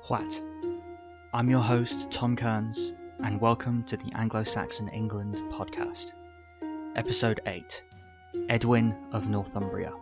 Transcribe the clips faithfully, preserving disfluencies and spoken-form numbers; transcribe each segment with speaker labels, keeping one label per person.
Speaker 1: What? I'm your host, Tom Kearns, and welcome to the Anglo-Saxon England podcast. Episode eight, Edwin of Northumbria.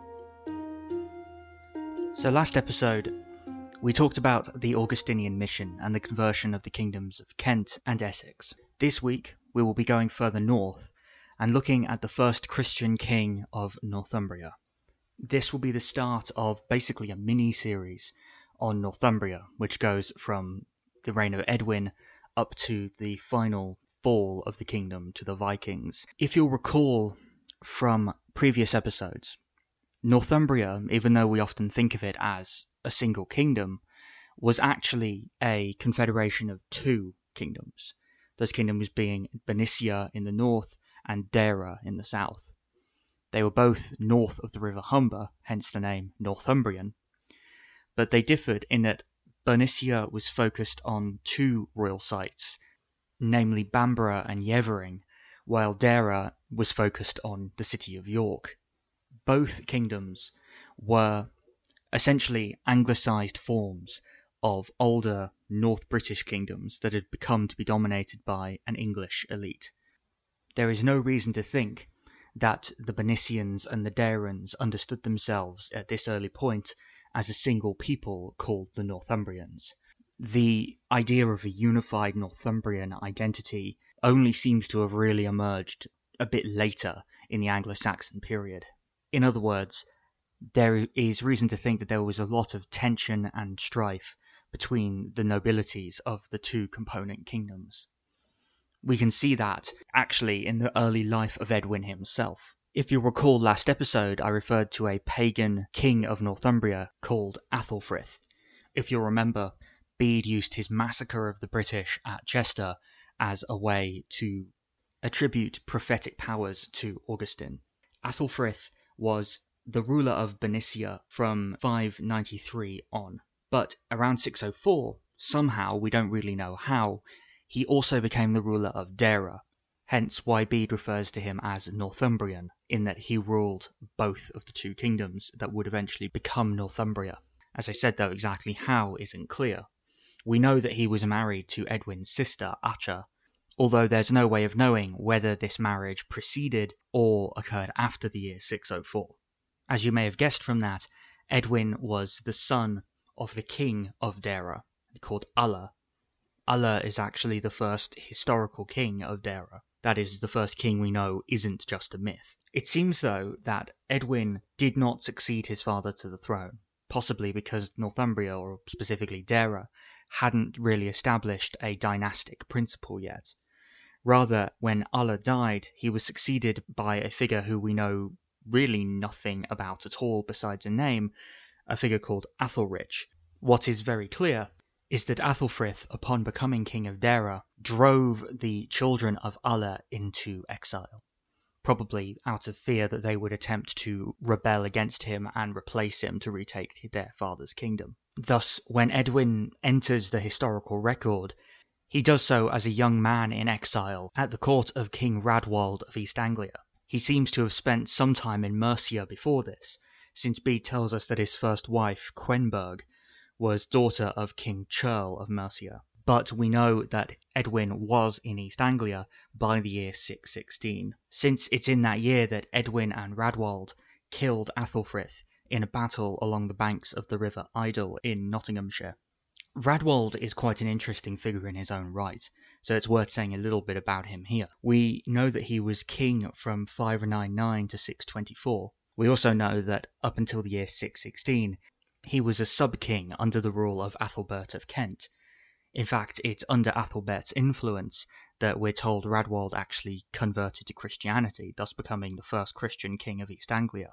Speaker 1: So last episode, we talked about the Augustinian mission and the conversion of the kingdoms of Kent and Essex. This week, we will be going further north and looking at the first Christian king of Northumbria. This will be the start of basically a mini-series on Northumbria, which goes from the reign of Edwin up to the final fall of the kingdom to the Vikings. If you'll recall from previous episodes, Northumbria, even though we often think of it as a single kingdom, was actually a confederation of two kingdoms. Those kingdoms being Bernicia in the north and Deira in the south. They were both north of the river Humber, hence the name Northumbrian, but they differed in that Bernicia was focused on two royal sites, namely Bamborough and Yeavering, while Deira was focused on the city of York. Both kingdoms were essentially anglicised forms of older North British kingdoms that had become to be dominated by an English elite. There is no reason to think that the Bernicians and the Deirans understood themselves at this early point as a single people called the Northumbrians. The idea of a unified Northumbrian identity only seems to have really emerged a bit later in the Anglo-Saxon period. In other words, there is reason to think that there was a lot of tension and strife between the nobilities of the two component kingdoms. We can see that, actually, in the early life of Edwin himself. If you recall last episode, I referred to a pagan king of Northumbria called Athelfrith. If you'll remember, Bede used his massacre of the British at Chester as a way to attribute prophetic powers to Augustine. Athelfrith was the ruler of Bernicia from five ninety-three on, but around six oh four, somehow, we don't really know how, he also became the ruler of Deira, hence why Bede refers to him as Northumbrian, in that he ruled both of the two kingdoms that would eventually become Northumbria. As I said though, exactly how isn't clear. We know that he was married to Edwin's sister, Accha, although there's no way of knowing whether this marriage preceded or occurred after the year six oh four. As you may have guessed from that, Edwin was the son of the king of Deira, called Ulla. Ulla is actually the first historical king of Deira. That is, the first king we know isn't just a myth. It seems, though, that Edwin did not succeed his father to the throne, possibly because Northumbria, or specifically Deira, hadn't really established a dynastic principle yet. Rather, when Ulla died, he was succeeded by a figure who we know really nothing about at all besides a name, a figure called Athelrich. What is very clear is that Athelfrith, upon becoming king of Deira, drove the children of Ulla into exile, probably out of fear that they would attempt to rebel against him and replace him to retake their father's kingdom. Thus, when Edwin enters the historical record, he does so as a young man in exile at the court of King Radwald of East Anglia. He seems to have spent some time in Mercia before this, since Bede tells us that his first wife, Quenberg, was daughter of King Churl of Mercia. But we know that Edwin was in East Anglia by the year six sixteen, since it's in that year that Edwin and Radwald killed Athelfrith in a battle along the banks of the River Idle in Nottinghamshire. Radwald is quite an interesting figure in his own right, so it's worth saying a little bit about him here. We know that he was king from five ninety-nine to six twenty-four. We also know that up until the year six sixteen, he was a sub-king under the rule of Athelbert of Kent. In fact, it's under Athelbert's influence that we're told Radwald actually converted to Christianity, thus becoming the first Christian king of East Anglia.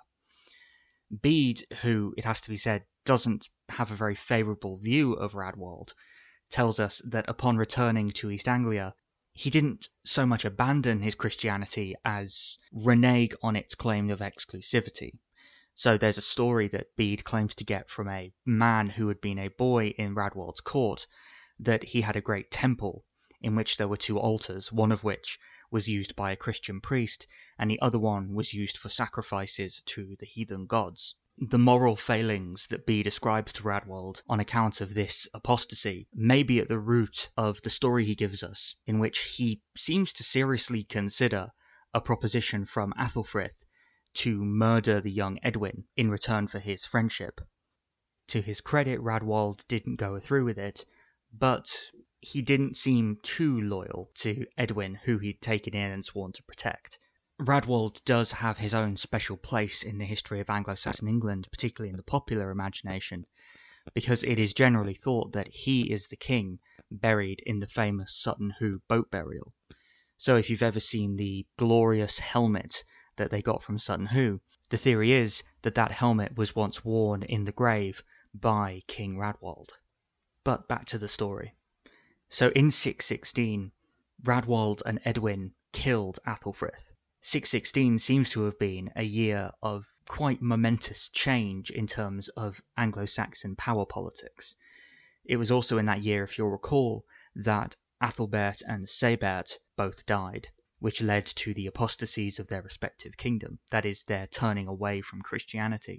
Speaker 1: Bede, who, it has to be said, doesn't have a very favourable view of Radwald, tells us that upon returning to East Anglia, he didn't so much abandon his Christianity as renege on its claim of exclusivity. So there's a story that Bede claims to get from a man who had been a boy in Radwald's court, that he had a great temple in which there were two altars, one of which was used by a Christian priest, and the other one was used for sacrifices to the heathen gods. The moral failings that Bede ascribes to Radwald on account of this apostasy may be at the root of the story he gives us, in which he seems to seriously consider a proposition from Athelfrith to murder the young Edwin in return for his friendship. To his credit, Radwald didn't go through with it, but he didn't seem too loyal to Edwin, who he'd taken in and sworn to protect. Radwald does have his own special place in the history of Anglo-Saxon England, particularly in the popular imagination, because it is generally thought that he is the king buried in the famous Sutton Hoo boat burial. So if you've ever seen the glorious helmet that they got from Sutton Hoo, the theory is that that helmet was once worn in the grave by King Radwald. But back to the story. So in six sixteen, Radwald and Edwin killed Athelfrith. six sixteen seems to have been a year of quite momentous change in terms of Anglo-Saxon power politics. It was also in that year, if you'll recall, that Athelbert and Sebert both died, which led to the apostasies of their respective kingdom, that is, their turning away from Christianity.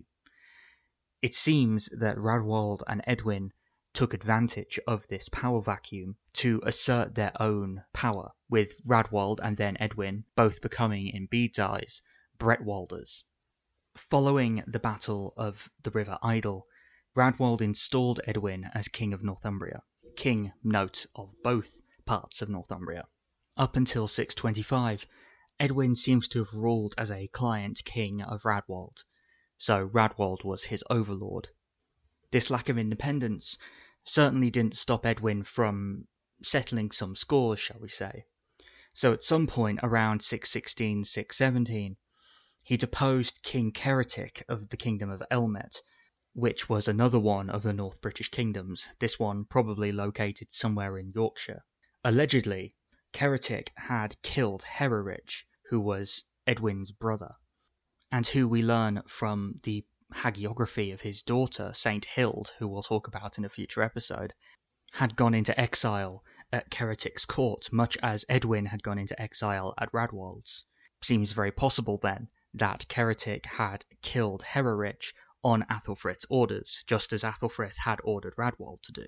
Speaker 1: It seems that Radwald and Edwin took advantage of this power vacuum to assert their own power, with Radwald and then Edwin both becoming, in Bede's eyes, Bretwalders. Following the Battle of the River Idle, Radwald installed Edwin as King of Northumbria. King, note, of both parts of Northumbria. Up until six twenty-five, Edwin seems to have ruled as a client king of Radwald, so Radwald was his overlord. This lack of independence certainly didn't stop Edwin from settling some scores, shall we say. So at some point around six sixteen, six seventeen, he deposed King Ceretic of the Kingdom of Elmet, which was another one of the North British kingdoms, this one probably located somewhere in Yorkshire. Allegedly, Ceretic had killed Hererich, who was Edwin's brother, and who we learn from the hagiography of his daughter, Saint Hild, who we'll talk about in a future episode, had gone into exile at Ceretic's court, much as Edwin had gone into exile at Radwald's. Seems very possible, then, that Ceretic had killed Hererich on Athelfrith's orders, just as Athelfrith had ordered Radwald to do.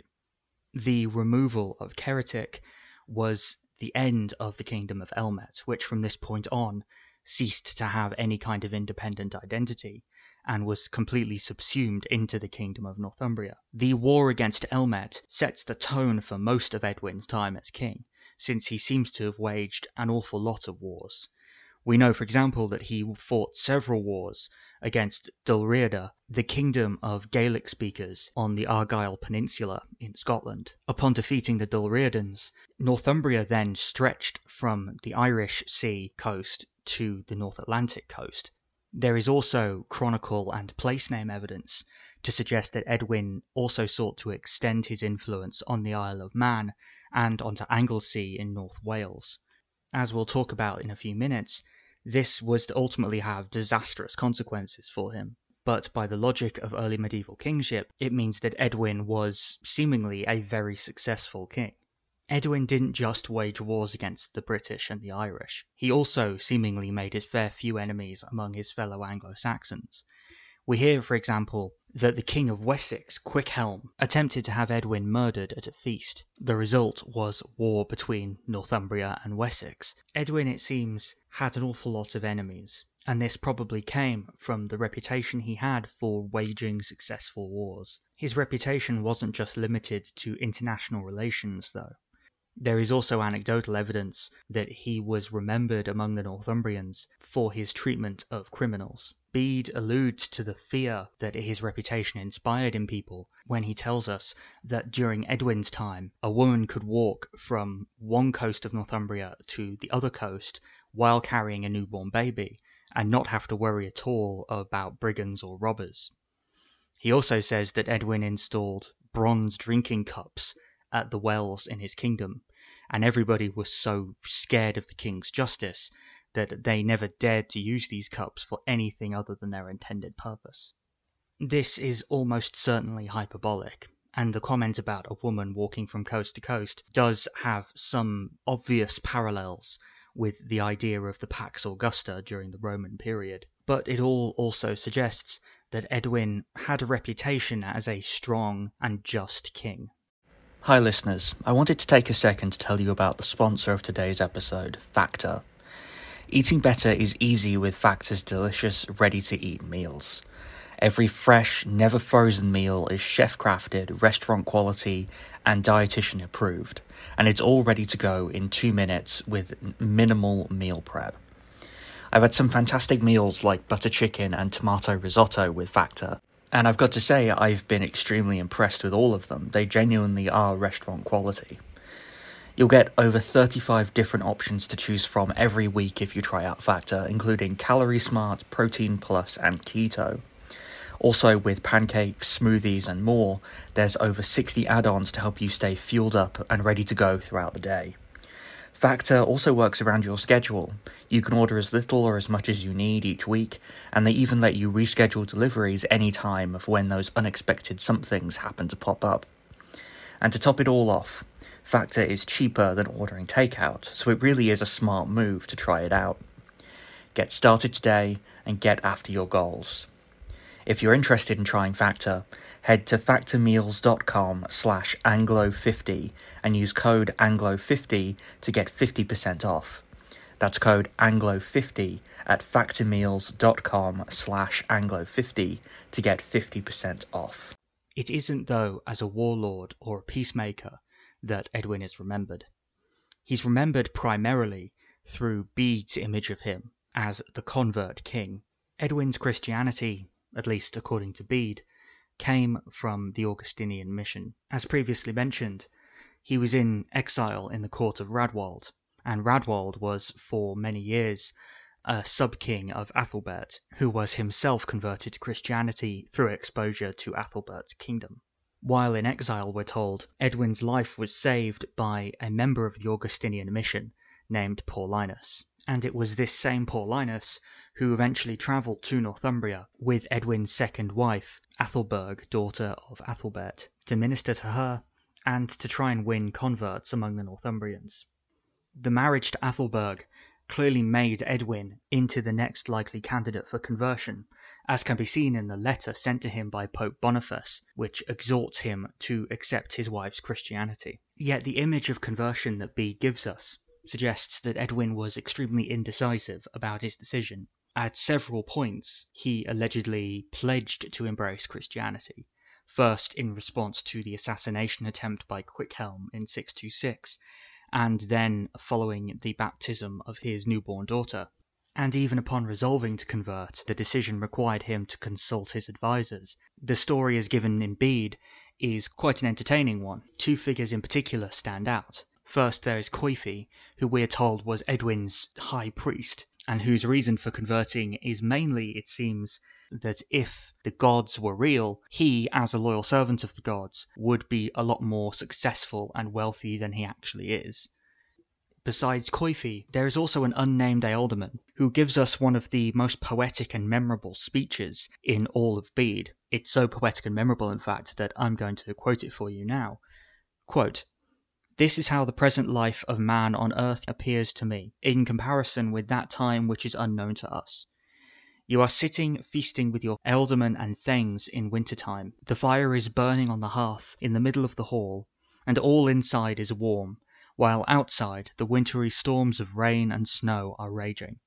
Speaker 1: The removal of Ceretic was the end of the Kingdom of Elmet, which from this point on ceased to have any kind of independent identity, and was completely subsumed into the Kingdom of Northumbria. The war against Elmet sets the tone for most of Edwin's time as king, since he seems to have waged an awful lot of wars. We know, for example, that he fought several wars against Dulreada, the kingdom of Gaelic speakers on the Argyll Peninsula in Scotland. Upon defeating the Dulreadans, Northumbria then stretched from the Irish Sea coast to the North Atlantic coast. There is also chronicle and place name evidence to suggest that Edwin also sought to extend his influence on the Isle of Man and onto Anglesey in North Wales. As we'll talk about in a few minutes, this was to ultimately have disastrous consequences for him. But by the logic of early medieval kingship, it means that Edwin was seemingly a very successful king. Edwin didn't just wage wars against the British and the Irish. He also seemingly made a fair few enemies among his fellow Anglo-Saxons. We hear, for example, that the King of Wessex, Quickhelm, attempted to have Edwin murdered at a feast. The result was war between Northumbria and Wessex. Edwin, it seems, had an awful lot of enemies, and this probably came from the reputation he had for waging successful wars. His reputation wasn't just limited to international relations, though. There is also anecdotal evidence that he was remembered among the Northumbrians for his treatment of criminals. Bede alludes to the fear that his reputation inspired in people when he tells us that during Edwin's time, a woman could walk from one coast of Northumbria to the other coast while carrying a newborn baby, and not have to worry at all about brigands or robbers. He also says that Edwin installed bronze drinking cups at the wells in his kingdom, and everybody was so scared of the king's justice that they never dared to use these cups for anything other than their intended purpose. This is almost certainly hyperbolic, and the comment about a woman walking from coast to coast does have some obvious parallels with the idea of the Pax Augusta during the Roman period. But it all also suggests that Edwin had a reputation as a strong and just king.
Speaker 2: Hi listeners, I wanted to take a second to tell you about the sponsor of today's episode, Factor. Eating better is easy with Factor's delicious, ready-to-eat meals. Every fresh, never frozen meal is chef-crafted, restaurant quality, and dietitian approved, and it's all ready to go in two minutes with minimal meal prep. I've had some fantastic meals like butter chicken and tomato risotto with Factor, and I've got to say I've been extremely impressed with all of them. They genuinely are restaurant quality. You'll get over thirty-five different options to choose from every week if you try out Factor, including Calorie Smart, Protein Plus, and Keto. Also, with pancakes, smoothies, and more, there's over sixty add-ons to help you stay fueled up and ready to go throughout the day. Factor also works around your schedule. You can order as little or as much as you need each week, and they even let you reschedule deliveries any time of when those unexpected somethings happen to pop up. And to top it all off, Factor is cheaper than ordering takeout, so it really is a smart move to try it out. Get started today and get after your goals. If you're interested in trying Factor, head to factormeals.com slash anglo50 and use code anglo fifty to get fifty percent off. That's code anglo fifty at factormeals.com slash anglo50 to get fifty percent off.
Speaker 1: It isn't, though, as a warlord or a peacemaker that Edwin is remembered. He's remembered primarily through Bede's image of him as the convert king. Edwin's Christianity, at least according to Bede, came from the Augustinian mission. As previously mentioned, he was in exile in the court of Radwald, and Radwald was for many years a sub-king of Athelbert, who was himself converted to Christianity through exposure to Athelbert's kingdom. While in exile, we're told, Edwin's life was saved by a member of the Augustinian mission named Paulinus. And it was this same Paulinus who eventually travelled to Northumbria with Edwin's second wife, Athelberg, daughter of Athelbert, to minister to her and to try and win converts among the Northumbrians. The marriage to Athelberg clearly made Edwin into the next likely candidate for conversion, as can be seen in the letter sent to him by Pope Boniface, which exhorts him to accept his wife's Christianity. Yet the image of conversion that Bede gives us suggests that Edwin was extremely indecisive about his decision. At several points, he allegedly pledged to embrace Christianity, first in response to the assassination attempt by Quickhelm in six twenty-six, and then following the baptism of his newborn daughter. And even upon resolving to convert, the decision required him to consult his advisors. The story as given in Bede is quite an entertaining one. Two figures in particular stand out. First, there is Coifi, who we are told was Edwin's high priest, and whose reason for converting is mainly, it seems, that if the gods were real, he, as a loyal servant of the gods, would be a lot more successful and wealthy than he actually is. Besides Coifi, there is also an unnamed ealdorman, who gives us one of the most poetic and memorable speeches in all of Bede. It's so poetic and memorable, in fact, that I'm going to quote it for you now. Quote, "This is how the present life of man on earth appears to me, in comparison with that time which is unknown to us. You are sitting feasting with your ealdormen and thanes in winter time. The fire is burning on the hearth in the middle of the hall, and all inside is warm, while outside the wintry storms of rain and snow are raging.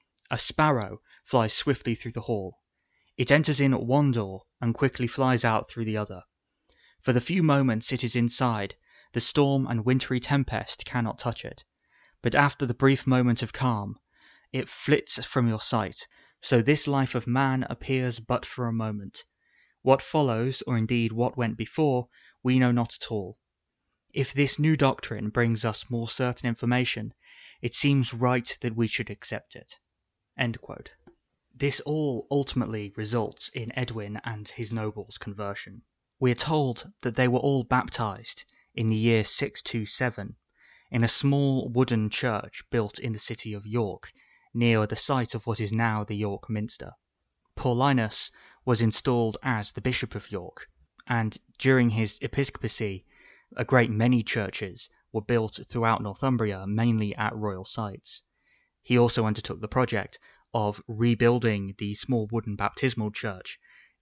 Speaker 1: A sparrow flies swiftly through the hall. It enters in at one door and quickly flies out through the other. For the few moments it is inside, the storm and wintry tempest cannot touch it. But after the brief moment of calm, it flits from your sight. So this life of man appears but for a moment. What follows, or indeed what went before, we know not at all. If this new doctrine brings us more certain information, it seems right that we should accept it." End quote. This all ultimately results in Edwin and his nobles' conversion. We are told that they were all baptized in the year six twenty-seven in a small wooden church built in the city of York, near the site of what is now the York Minster. Paulinus was installed as the Bishop of York, and during his episcopacy, a great many churches were built throughout Northumbria, mainly at royal sites. He also undertook the project of rebuilding the small wooden baptismal church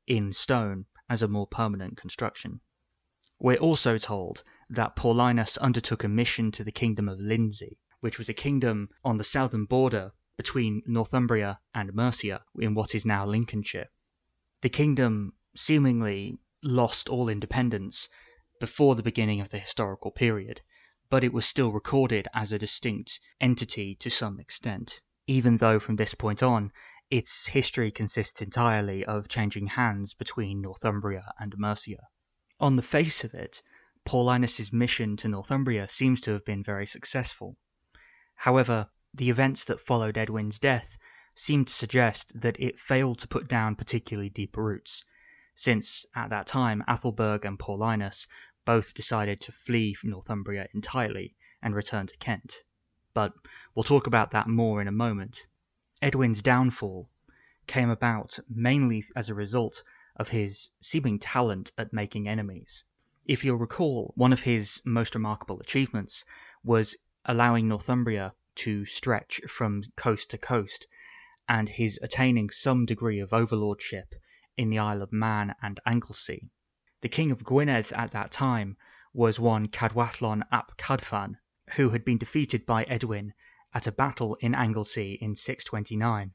Speaker 1: in stone as a more permanent construction. We're also told that Paulinus undertook a mission to the kingdom of Lindsey, which was a kingdom on the southern border between Northumbria and Mercia in what is now Lincolnshire. The kingdom seemingly lost all independence before the beginning of the historical period, but it was still recorded as a distinct entity to some extent, even though from this point on, its history consists entirely of changing hands between Northumbria and Mercia. On the face of it, Paulinus' mission to Northumbria seems to have been very successful. However, the events that followed Edwin's death seem to suggest that it failed to put down particularly deep roots, since at that time Athelberg and Paulinus both decided to flee from Northumbria entirely and return to Kent. But we'll talk about that more in a moment. Edwin's downfall came about mainly as a result of his seeming talent at making enemies. If you'll recall, one of his most remarkable achievements was allowing Northumbria to stretch from coast to coast, and his attaining some degree of overlordship in the Isle of Man and Anglesey. The king of Gwynedd at that time was one Cadwallon ap Cadfan, who had been defeated by Edwin at a battle in Anglesey in six twenty-nine.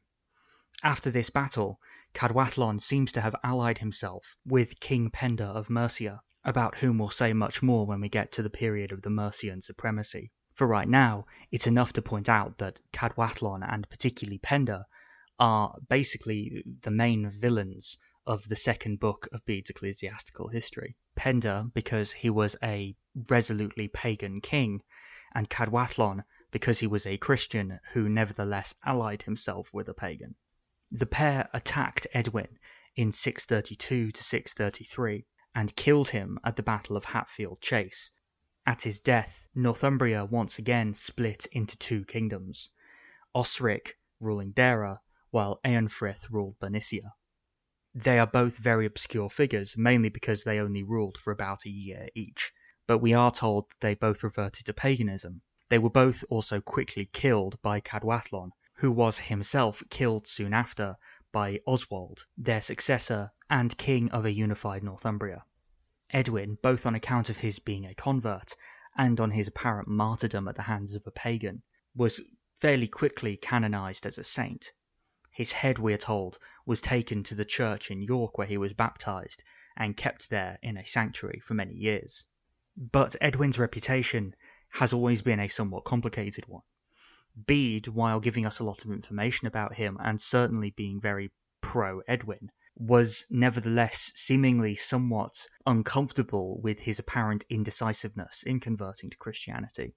Speaker 1: After this battle, Cadwallon seems to have allied himself with King Penda of Mercia, about whom we'll say much more when we get to the period of the Mercian supremacy. For right now, it's enough to point out that Cadwallon, and particularly Penda, are basically the main villains of the second book of Bede's ecclesiastical history. Penda, because he was a resolutely pagan king, and Cadwallon, because he was a Christian who nevertheless allied himself with a pagan. The pair attacked Edwin in six thirty-two to six thirty-three, and killed him at the Battle of Hatfield Chase. At his death, Northumbria once again split into two kingdoms, Osric ruling Dara, while Eanfrith ruled Bernicia. They are both very obscure figures, mainly because they only ruled for about a year each, but we are told that they both reverted to paganism. They were both also quickly killed by Cadwallon, who was himself killed soon after by Oswald, their successor and king of a unified Northumbria. Edwin, both on account of his being a convert and on his apparent martyrdom at the hands of a pagan, was fairly quickly canonized as a saint. His head, we are told, was taken to the church in York where he was baptized and kept there in a sanctuary for many years. But Edwin's reputation has always been a somewhat complicated one. Bede, while giving us a lot of information about him and certainly being very pro-Edwin, was nevertheless seemingly somewhat uncomfortable with his apparent indecisiveness in converting to Christianity.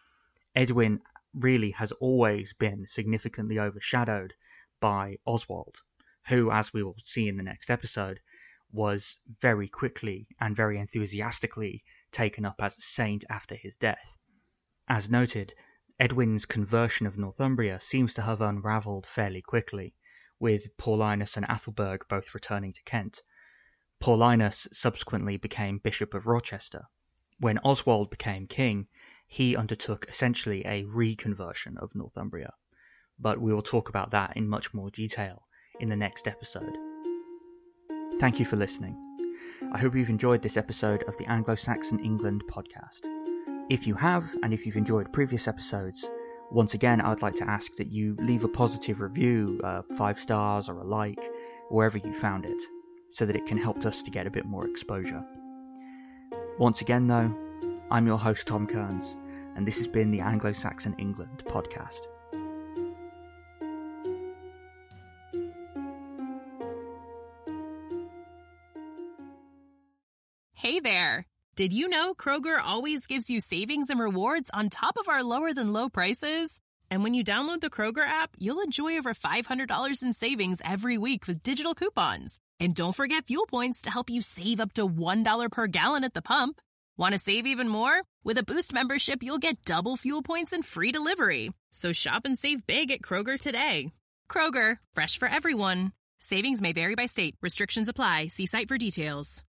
Speaker 1: Edwin really has always been significantly overshadowed by Oswald, who, as we will see in the next episode, was very quickly and very enthusiastically taken up as a saint after his death. As noted, Edwin's conversion of Northumbria seems to have unravelled fairly quickly, with Paulinus and Athelberg both returning to Kent. Paulinus subsequently became Bishop of Rochester. When Oswald became king, he undertook essentially a reconversion of Northumbria, but we will talk about that in much more detail in the next episode. Thank you for listening. I hope you've enjoyed this episode of the Anglo-Saxon England podcast. If you have, and if you've enjoyed previous episodes, once again, I'd like to ask that you leave a positive review, uh, five stars or a like, wherever you found it, so that it can help us to get a bit more exposure. Once again, though, I'm your host, Tom Kearns, and this has been the Anglo-Saxon England podcast.
Speaker 3: Hey there! Did you know Kroger always gives you savings and rewards on top of our lower-than-low prices? And when you download the Kroger app, you'll enjoy over five hundred dollars in savings every week with digital coupons. And don't forget fuel points to help you save up to one dollar per gallon at the pump. Want to save even more? With a Boost membership, you'll get double fuel points and free delivery. So shop and save big at Kroger today. Kroger, fresh for everyone. Savings may vary by state. Restrictions apply. See site for details.